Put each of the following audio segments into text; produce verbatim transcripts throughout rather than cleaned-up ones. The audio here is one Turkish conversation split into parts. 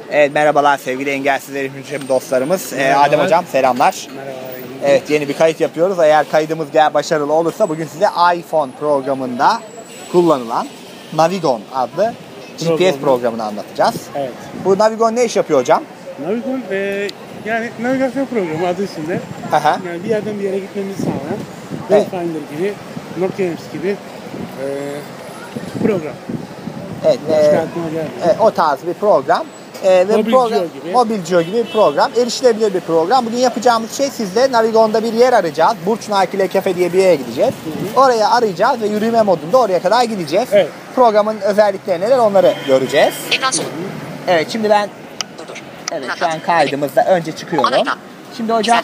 Evet, merhabalar sevgili engelsiz erişim dostlarımız. Ee, Adem Hocam selamlar. Merhaba. Evet, yeni bir kayıt yapıyoruz. Eğer kaydımız başarılı olursa bugün size iPhone programında kullanılan Navigon adlı G P S Programı. programını anlatacağız. Evet. Bu Navigon ne iş yapıyor hocam? Navigon e, yani navigasyon programı adı üstünde. Aha. Yani bir yerden bir yere gitmemizi sağlayan Evet. Wayfinder gibi, Nokia Maps gibi e, program. Evet, e, e, o tarz bir program. E, ve Mobil program, Geo gibi. Mobil Geo gibi bir program. Erişilebilir bir program. Bugün yapacağımız şey sizle Navigon'da bir yer arayacağız. Burç Nargile Cafe diye bir yere gideceğiz. Hı hı. Oraya arayacağız ve yürüme modunda oraya kadar gideceğiz. Evet. Programın özellikleri neler onları göreceğiz. Ekran sonu. Evet, şimdi ben Dur dur. evet şu an kaydımızda önce çıkıyorum. Şimdi hocam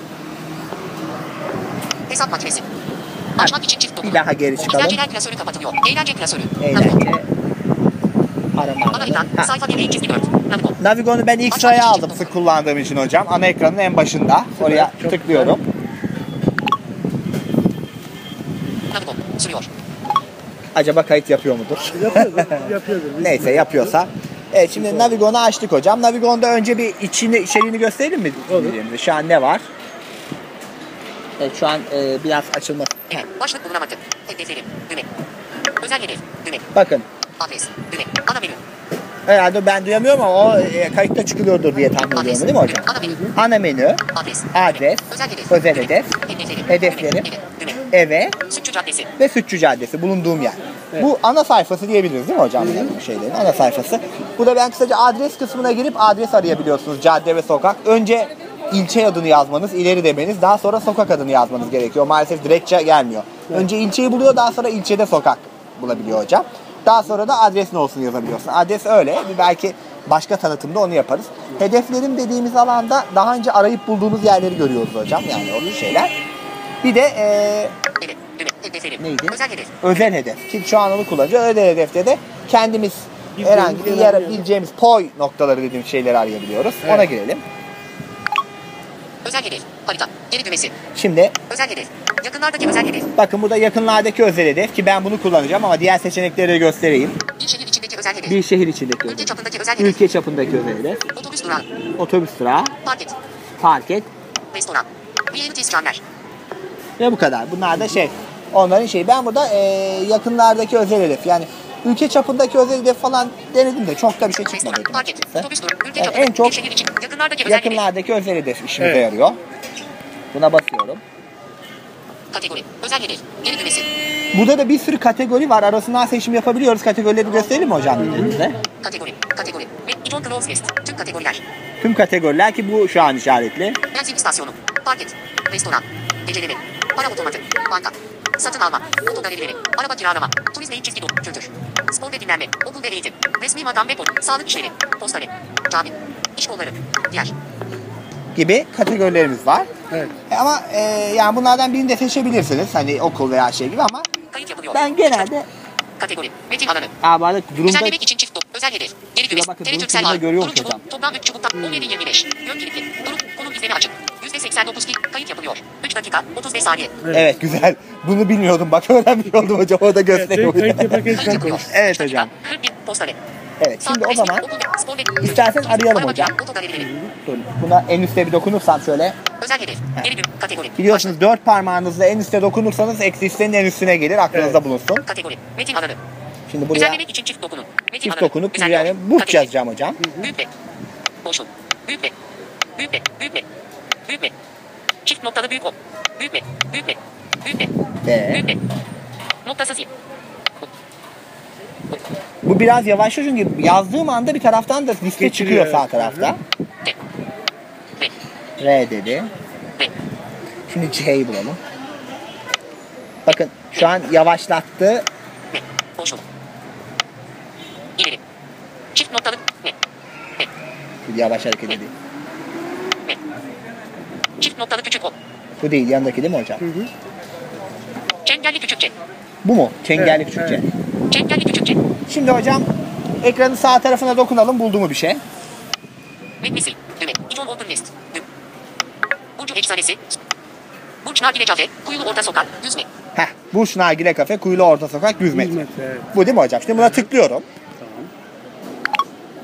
hesap makinesi. Açmak için çift dokun. bir daha geri çıkalım. Eğlenceler klasörü kapatılıyor. Eğlence klasörü. Eğlence arama. Ana ekran. Sayfa bir çizgi dört. Navigon. Navigon'u ben ilk sıraya aldım sık kullandığım için hocam. Ana ekranın en başında. Oraya çok tıklıyorum. Navigon sürüyor. Acaba kayıt yapıyor mudur? Yapıyordur. yapıyordur. Neyse yapıyorsa. Evet, şimdi Navigon'u açtık hocam. Navigon'da önce bir içini, içeriğini gösterelim mi? Olur. Şu an ne var? Evet, şu an e, biraz açılması. Evet. Başlık bulunamadı. Hedeflerim. Düğme. Özel hedef. Düğme. Bakın. Adres. Düğme. Ana menü. Herhalde ben duyamıyorum ama o e, kayıtta çıkıyordur diye tahmin ediyorum, değil mi hocam? Ana menü. Ana menü. Adres. Adres. Özel hedef. Özel hedef. Hedeflerim. Hedeflerim. Düğme. Eve. Sütçü Caddesi. Ve Sütçü Caddesi bulunduğum yer. Evet. Bu ana sayfası diyebiliriz değil mi hocam? Yani bu şeylerin ana sayfası. Burada ben kısaca adres kısmına girip adres arayabiliyorsunuz. Cadde ve sokak. Önce ilçe adını yazmanız, ileri demeniz, daha sonra sokak adını yazmanız gerekiyor. Maalesef direktçe gelmiyor. Evet. Önce ilçeyi buluyor, daha sonra ilçede sokak bulabiliyor hocam. Daha sonra da adres ne olsun yazabiliyorsun. Adres öyle. Bir belki başka tanıtımda onu yaparız. Hedeflerim dediğimiz alanda daha önce arayıp bulduğumuz yerleri görüyoruz hocam. Yani o şeyler. Bir de ee, Hedeflerim. neydi? Özel hedef. Özel hedef. Ki şu an onu kullanacağız. Özel hedefte de kendimiz herhangi bir yer bileceğimiz poi noktaları dediğimiz şeyleri arayabiliyoruz. Evet. Ona girelim. Özel hedef. Harita. Geri düğmesi. Şimdi özel hedef. Yakınlardaki özel hedef. Bakın burada yakınlardaki özel hedef ki ben bunu kullanacağım ama diğer seçenekleri de göstereyim. Bir şehir içindeki özel hedef. Bir şehir içindeki ülke özel çapındaki özel hedef. Ülke çapındaki özel hedef. Otobüs durağı. Otobüs durağı. Park et. Park et. Restoran. Reality scanner. Ve bu kadar. Bunlar da şey. Onların şeyi. Ben burada e, yakınlardaki özel hedef. Yani ülke çapındaki özel hedef falan denedim de çok da bir şey çıkmadı. Park et. Otobüs durağı. Ülke Yani çapındaki en çok bir şehir için. Yakınlardaki özel hedef. yakınlardaki özel hedef işimize Evet. yarıyor. Buna basıyorum. Kategori. Özel hedef. Geri düğmesi. Burada da bir sürü kategori var. Arasından seçim yapabiliyoruz. Kategorileri gösterelim mi hocam birbirimize? Kategori. Kategori. Ve iton close list. Tüm kategoriler. Tüm kategoriler ki bu şu an işaretli. Benzin istasyonu. Park et. Restoran. Geceleme. Para otomatı. Banka. Satın alma. Oto galerileri. Araba kiralama. Turizm ve çizgi dolu. Kültür. Spor ve dinlenme. Okul ve eğitim. Resmi makam ve pol. Sağlık işleri. Postane. Cami. İş kolları. Diğer. Gibi kategorilerimiz var. Evet. E ama e, yani bunlardan birini de seçebilirsiniz. Hani okul veya şey gibi ama Kayıt yapılıyor. ben genelde kategori. Metin alanı. Aa, durumda Düzenlemek için çift top. Özel hedef. Geri düğmesi. bakın, Tele durum Türksel durumda ağ. görüyor Durum musun hocam? çubuk. Toplam üç çubuktan on yedi virgül yirmi beş. Yön kilitli. Durum. Konum izleme açık. yüzde seksen dokuz ki kayıt yapılıyor. üç dakika. otuz beş saniye. Evet. evet güzel. Bunu bilmiyordum. Bak öğrenmiş oldum hocam. Orada gösteriyor. Evet, kayıt yaparken Kayıt yapılıyor. Evet üç dakika. hocam. kırk bir postane. Evet şimdi o Resmi, zaman okul ve spor ve- istersen arayalım Araba hocam. kira, oto galerileri. Dur, buna en üstte bir dokunursam şöyle. Özel hedef. Geri düğüm. Kategori. Biliyorsunuz dört parmağınızla en üstte dokunursanız eksi listenin en üstüne gelir. Aklınızda Evet. bulunsun. Kategori. Metin alanı. Şimdi buraya Düzenlemek için çift dokunun. Metin çift alanı. dokunup Düzenliyor. yani burç Kategori. yazacağım hocam. Büyükle. Boşluk. Büyükle. Büyükle. Büyükle. Büyükle. Çift noktalı büyük o. Büyükle. Büyükle. Büyükle. Ee? Büyükle. Noktasız y. Bu biraz yavaşlıyor çünkü yazdığım anda bir taraftan da liste Geçiriyor, çıkıyor sağ evet. tarafta. T. R. R dedi. R. Şimdi C'yi bulalım. Bakın şu an yavaşlattı. R. Boşluk. İleri. Çift noktalı R. R. Bir yavaş hareket edeyim. R. Çift noktalı küçük o. Bu değil, yanındaki değil mi hocam? Hı hı. Çengelli küçük C. Bu mu? Çengelli Evet, küçükçe. evet. Çengelli küçük C. Şimdi hocam ekranın sağ tarafına dokunalım. Buldu mu bir şey? Metnisi. Düğme. İton open list. Düğüm. Burcu efsanesi. Burç Nargile Cafe. Kuyulu Orta Sokak. yüz metre. Heh. Burç Nargile Kafe, Kuyulu Orta Sokak, yüz metre. yüz metre, evet. Bu değil mi hocam? Şimdi buna tıklıyorum. Tamam.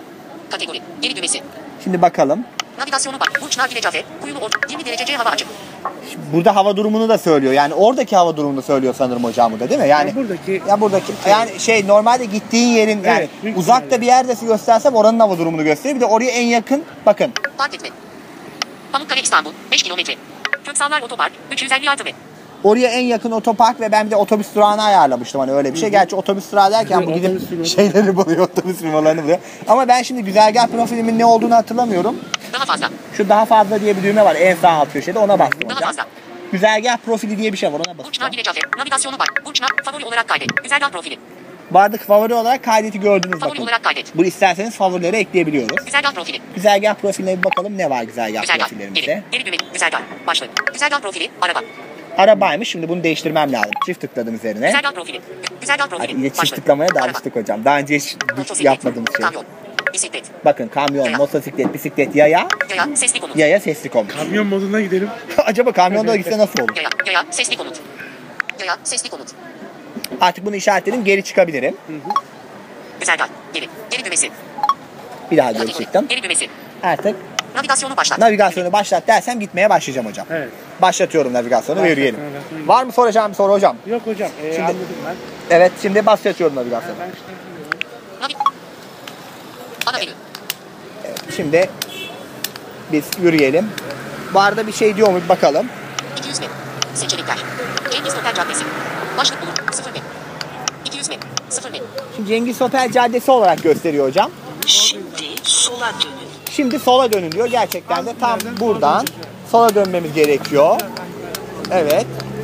Kategori. Geri düğmesi. Şimdi bakalım. Navigasyonu bak. Burç nargile cafe. Kuyulu ort. yirmi derece C hava açık. Burada hava durumunu da söylüyor. Yani oradaki hava durumunu söylüyor sanırım hocam bu da, değil mi? Yani Yani buradaki ya buradaki yani şey normalde gittiğin yerin yani Evet, büyük uzakta ihtimalle. bir yerdesi göstersem oranın hava durumunu gösteriyor. Bir de oraya en yakın bakın. Park etme. Pamukkale İstanbul. beş kilometre. Köksallar Otopark. üç yüz elli altı ve Oraya en yakın otopark ve ben bir de otobüs durağını ayarlamıştım hani öyle bir şey. Gerçi otobüs durağı derken bu gidip Otobüs firması. şeyleri buluyor, otobüs firmalarını buluyor. Ama ben şimdi güzergah profilimin ne olduğunu hatırlamıyorum. daha fazla. Şu daha fazla diye bir düğme var en sağ alt köşede, ona bastım Daha hocam. fazla. Güzergah profili diye bir şey var, ona Burç basacağım. nargile cafe. Navigasyonu bak. Burç nar favori olarak kaydet. Güzergah profili. Vardık favori olarak kaydeti gördünüz Favori bakın. olarak kaydet. Bu isterseniz favorilere ekleyebiliyoruz. Güzergah profili. Güzergah profiline bir bakalım ne var güzergah Güzergah. profillerimizde. Geri. Geri düğme. Güzergah. Başlık. Güzergah profili. Araba. Arabaymış, şimdi bunu değiştirmem lazım. Çift tıkladım üzerine. Güzergah profili. Güzergah Hadi profili. yine çift Başlık. tıklamaya da Araba. alıştık hocam. Daha önce hiç Motosiklet. yapmadığımız şey. Kamyon. Bisiklet. Bakın kamyon, Yaya. motosiklet, bisiklet, yaya, Yaya. Sesli konut. yaya sesli komut. kamyon moduna gidelim. Acaba kamyonda gitse nasıl olur? Yaya. Yaya. Sesli konut. Yaya. Sesli konut. Artık bunu işaretledim, geri çıkabilirim. Güzergah. Geri. Geri düğmesi. Bir daha geri Kategori. çıktım. Geri düğmesi. Artık Navigasyonu başlat. navigasyonu başlat dersem gitmeye başlayacağım hocam. Evet. Başlatıyorum navigasyonu ve Başlat, yürüyelim. navigasyonu. Var mı soracağım bir soru hocam? Yok hocam. Ee, Şimdi- anladım ben. Evet, şimdi başlatıyorum navigasyonu. Ben işte bilmiyorum. Navi. Ana menü. Şimdi biz yürüyelim. Bu arada bir şey diyor mu bir bakalım. iki yüz metre. Seçenekler. Cengiz Otel Caddesi. Başlık bulur. sıfır metre. iki yüz metre. sıfır metre. Şimdi Cengiz Hotel Caddesi olarak gösteriyor hocam. Şimdi sola dönün. Şimdi sola dönün diyor. Gerçekten de tam buradan sola dönmemiz gerekiyor. Evet.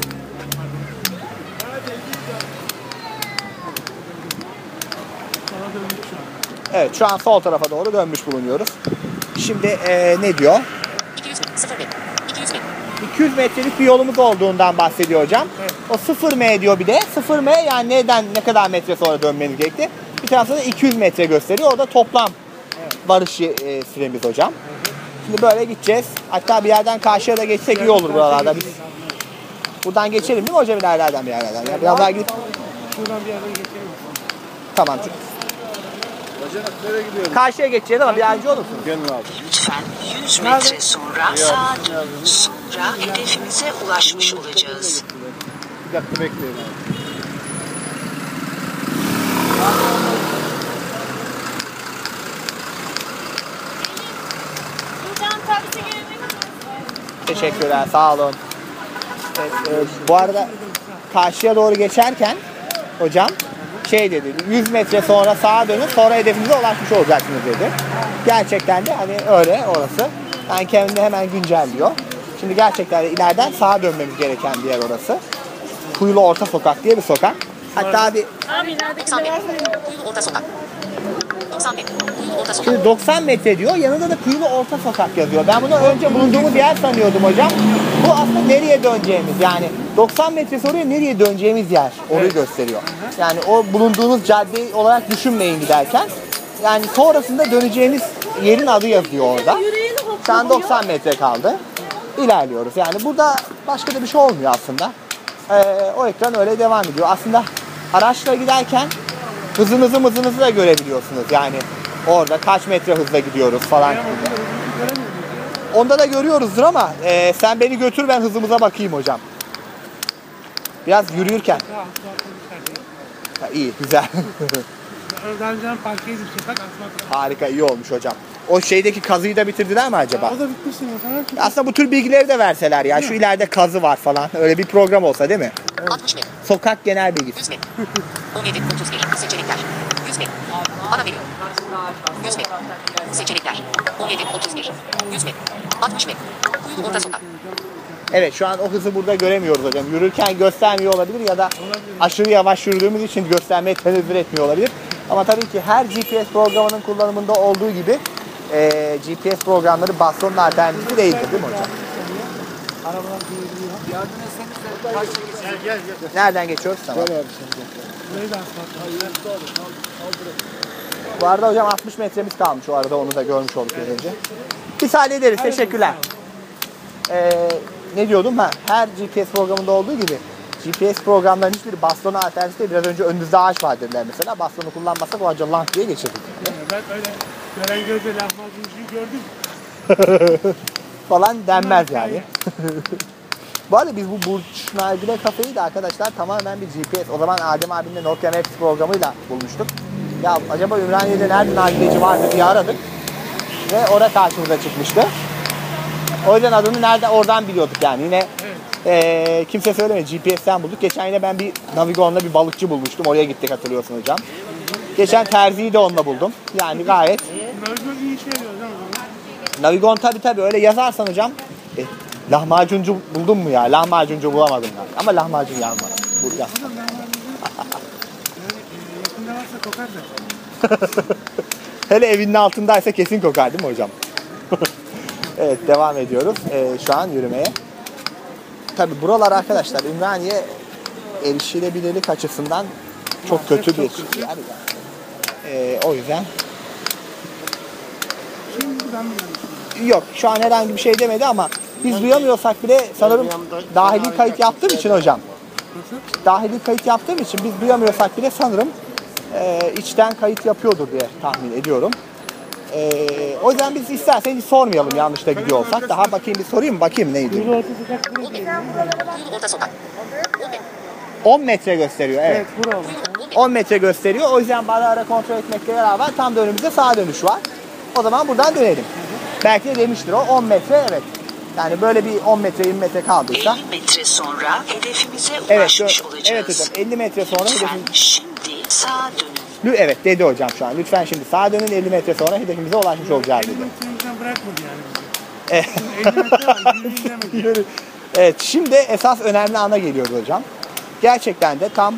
Evet, şu an sol tarafa doğru dönmüş bulunuyoruz. Şimdi eee, ne diyor? iki yüz metre. sıfır metre. iki yüz metre. iki yüz metrelik bir yolumuz olduğundan bahsediyor hocam. O sıfır M diyor bir de. sıfır M yani neden, ne kadar metre sonra dönmeniz gerekti. Bir tarafta da iki yüz metre gösteriyor. O da toplam varış e, süremiz hocam. Şimdi böyle gideceğiz. Hatta bir yerden karşıya da geçsek iyi olur buralarda. Biz buradan geçelim değil mi hocam, ilerlerden bir yerlerden? Ya biraz daha gidip Şuradan bir yerden geçelim. tamam. Karşıya geçeceğiz ama bir yardımcı olur musunuz? Lütfen yüz metre sonra sağa dönün. Sonra hedefimize ulaşmış olacağız. Bir dakika bekleyin. Hocam taksi gelebilir misiniz? Teşekkürler, sağ olun. Evet, e, bu arada karşıya doğru geçerken hocam şey dedi, yüz metre sonra sağa dönün, sonra hedefinize ulaşmış olacaksınız dedi. Gerçekten de hani öyle orası. Ben kendimi hemen güncelliyor. Şimdi gerçekten de ileriden sağa dönmemiz gereken bir yer orası. Kuyulu Orta Sokak diye bir sokak. Hatta bir Abi ilerideki doksan metre. Kuyulu Orta Sokak. doksan metre. Kuyulu Orta Sokak. şimdi doksan metre diyor, yanında da Kuyulu Orta Sokak yazıyor. Ben bunu önce bulunduğumuz yer sanıyordum hocam. Bu aslında nereye döneceğimiz, yani doksan metre sonra nereye döneceğimiz yer orayı gösteriyor. Yani o bulunduğunuz cadde olarak düşünmeyin giderken. Yani sonrasında döneceğimiz yerin adı yazıyor orada. Şu an doksan metre kaldı. İlerliyoruz. Yani burada başka da bir şey olmuyor aslında. Ee, o ekran öyle devam ediyor. Aslında araçla giderken hızınızı mızınızı da görebiliyorsunuz. Yani orada kaç metre hızla gidiyoruz falan. Onda da görüyoruzdur ama e, sen beni götür, ben hızımıza bakayım hocam. Biraz yürürken. Ha, iyi, güzel. Daha önceden parkeyiz bir sokak asfalt. Harika, iyi olmuş hocam. O şeydeki kazıyı da bitirdiler mi acaba? O da bitmişsin o zaman. Aslında bu tür bilgileri de verseler ya. Şu ileride kazı var falan. Öyle bir program olsa değil mi? altmış metre. Sokak genel bilgisi. yüz metre. on yedi. otuz bir. Seçenekler. yüz metre. Ana menü. yüz metre. Seçenekler. on yedi. otuz bir. yüz metre. altmış metre. Kuyulu Orta Sokak. Evet, şu an o hızı burada göremiyoruz hocam. Yürürken göstermiyor olabilir ya da aşırı yavaş yürüdüğümüz için göstermeye tenezzül etmiyor olabilir. Ama tabii ki her G P S programının kullanımında olduğu gibi e, G P S programları bastonun alternatifi değildir değil mi hocam? Gel gel gel. Nereden geçiyoruz? Tamam. Burayı da asfalt. Bu arada hocam altmış metremiz kalmış, o arada onu da görmüş olduk az önce. Biz hallederiz, teşekkürler. Ee, ne diyordum? Ha, her G P S programında olduğu gibi G P S programlarının hiçbiri bastona alternatif değil. Biraz önce önünüzde ağaç var dediler mesela. Bastonu kullanmasak o ağaca lank diye geçirdik. Yani ben öyle gören gözle lahmacuncuyu gördüm. Falan denmez yani. Bu arada biz bu Burç Nargile Kafe'yi de arkadaşlar tamamen bir G P S. O zaman Adem abinin de Nokia Maps programıyla bulmuştuk. Ya acaba Ümraniye'de nerede nargileci vardı diye aradık. Ve orada karşımıza çıkmıştı. O yüzden adını nerede oradan biliyorduk yani. Yine e, kimse söylemedi. G P S'ten bulduk. Geçen yine ben bir Navigon'la bir balıkçı bulmuştum. Oraya gittik hatırlıyorsun hocam. Geçen terziyi de onunla buldum. Yani gayet. Navigon iyi işe yarıyor değil mi? Navigon tabi tabi öyle yazarsan hocam. E, lahmacuncu buldun mu ya? Lahmacuncu bulamadım ben. Ama lahmacun yazma. Burada. Hocam lahmacuncu yani e, yakında varsa kokar da. Hele evinin altındaysa kesin kokar değil mi hocam? Evet devam ediyoruz ee, şu an yürümeye. Tabi buralar arkadaşlar Ümraniye erişilebilirlik açısından çok kötü bir yer. Yani. Ee, o yüzden Şimdi ben mi yanlış? yok şu an herhangi bir şey demedi ama biz duyamıyorsak bile sanırım dahili kayıt yaptığım için hocam. Nasıl? Dahili kayıt yaptığım için biz duyamıyorsak bile sanırım e, içten kayıt yapıyordur diye tahmin ediyorum. E, o yüzden biz istersen hiç sormayalım yanlış da gidiyor olsak. Daha bakayım bir sorayım bakayım neydi? Yolu ortası kaç burası? Kuyulu orta sokak. on metre. on metre gösteriyor evet. Evet, bura olmuş. on metre gösteriyor. O yüzden ara ara kontrol etmekle beraber tam da önümüzde sağa dönüş var. O zaman buradan dönelim. Belki de demiştir o on metre evet. Yani böyle bir on metre yirmi metre kaldıysa. elli metre sonra hedefimize Evet, ulaşmış gö- olacağız. evet hocam elli metre sonra Lütfen hedefimiz. şimdi sağa dönün. Lü- Evet dedi hocam şu an. Lütfen şimdi sağa dönün elli metre sonra hedefimize ulaşmış olacağız dedi. elli metremizden bırakmadı yani bizi. Evet. elli metre var, yürüyün demedi. Yürü. Evet şimdi esas önemli ana geliyordu hocam. Gerçekten de tam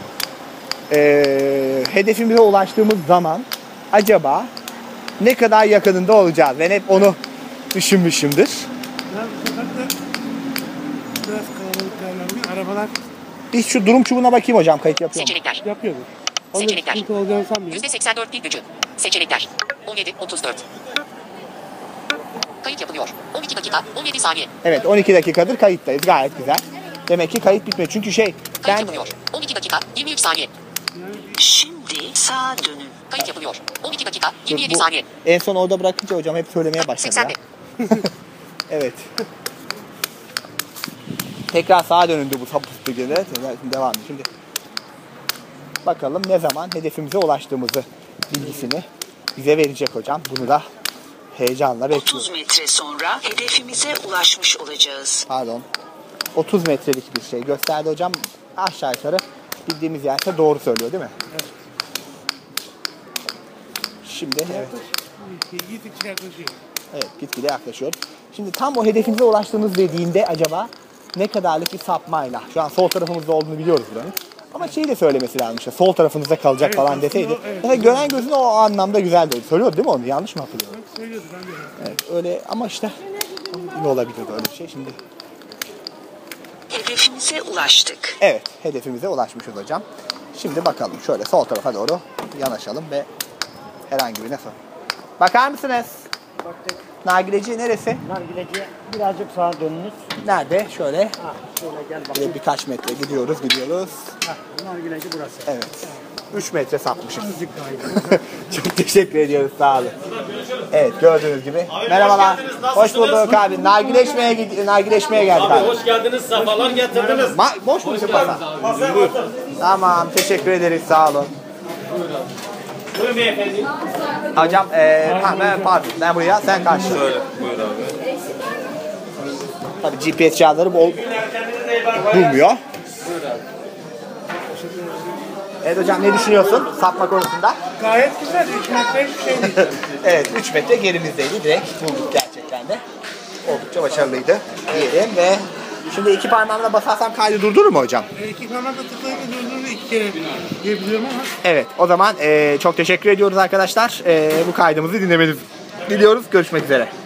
eee hedefimize ulaştığımız zaman acaba ne kadar yakınında olacağız? Ben hep onu düşünmüşümdür. Ben bu sokakta biraz kalabalık değerlendim. Arabalar Bir şu durum çubuğuna bakayım hocam kayıt yapıyor mu? Seçenekler. yapıyordur. Onda Seçenekler. sıkıntı olacağını sanmıyorum. yüzde seksen dört pil gücü. Seçenekler. on yedi otuz dört. Kayıt yapılıyor. on iki dakika on yedi saniye. Evet on iki dakikadır kayıttayız gayet güzel. Demek ki kayıt bitmedi çünkü şey Kayıt ben yapılıyor. on iki dakika yirmi üç saniye. Şimdi sağa dönün. Kayıt yapılıyor. on iki dakika Dur, yirmi yedi bu- saniye. en son orada bırakınca hocam hep söylemeye başladı seksen ya. bir. Evet. Tekrar sağa dönündü bu sapıstı gibi. Şimdi devam. Şimdi bakalım ne zaman hedefimize ulaştığımızı bilgisini bize verecek hocam. Bunu da heyecanla otuz bekliyorum. metre sonra hedefimize ulaşmış olacağız. Pardon. otuz metrelik bir şey gösterdi hocam. Aşağı yukarı bildiğimiz yerse doğru söylüyor değil mi? Evet. Şimdi evet. Gittikçe yaklaşıyor. Evet gitgide yaklaşıyor. Şimdi tam o hedefinize ulaştığınız dediğinde acaba ne kadarlık bir sapmayla. Şu an sol tarafımızda olduğunu biliyoruz buranın. Ama şeyi de söylemesi lazım işte sol tarafınızda kalacak Evet, falan aslında deseydi. o- evet. Mesela gören gözüne o anlamda güzel değil. Söylüyordu değil mi onu? Yanlış mı hatırlıyorum? Bak söylüyordu ben de. Evet öyle ama işte ne olabilir öyle bir şey şimdi. Hedefimize ulaştık. Evet hedefimize ulaşmışız hocam. Şimdi bakalım şöyle sol tarafa doğru yanaşalım ve herhangi birine sor. Bakar mısınız? Baktık. Nargileci neresi? Nargileci birazcık sağa dönünüz. Nerede? Şöyle Ha, şöyle gel bir- bakayım. birkaç metre gidiyoruz gidiyoruz. Ha, nargileci burası. Evet. üç metre sapmışız. Azıcık daha iyi. Çok teşekkür ediyoruz sağ olun. Evet gördüğünüz gibi. Merhabalar. Hoş bulduk abi. Nargileşmeye gid- nargileşmeye geldik abi. Hoş geldiniz, sefalar getirdiniz. Ma- boş mu bizim masa? Tamam teşekkür ederiz sağ olun. Buyurun beyefendi. Hocam eee ha, ben pardon ben buraya sen karşı. Şöyle, buyur abi. Tabii G P S cihazları bol bulmuyor. Evet hocam ne düşünüyorsun sapma konusunda? Gayet güzel. üç metre hiçbir şey değil. Evet üç metre gerimizdeydi direkt bulduk gerçekten de. Oldukça başarılıydı diyelim ve şimdi iki parmağımla basarsam kaydı durdurur mu hocam? E, iki parmakla tıklayınca durdurdu iki kere diyebiliyorum ama Evet o zaman eee, çok teşekkür ediyoruz arkadaşlar. Eee, bu kaydımızı dinlemenizi diliyoruz. Görüşmek üzere.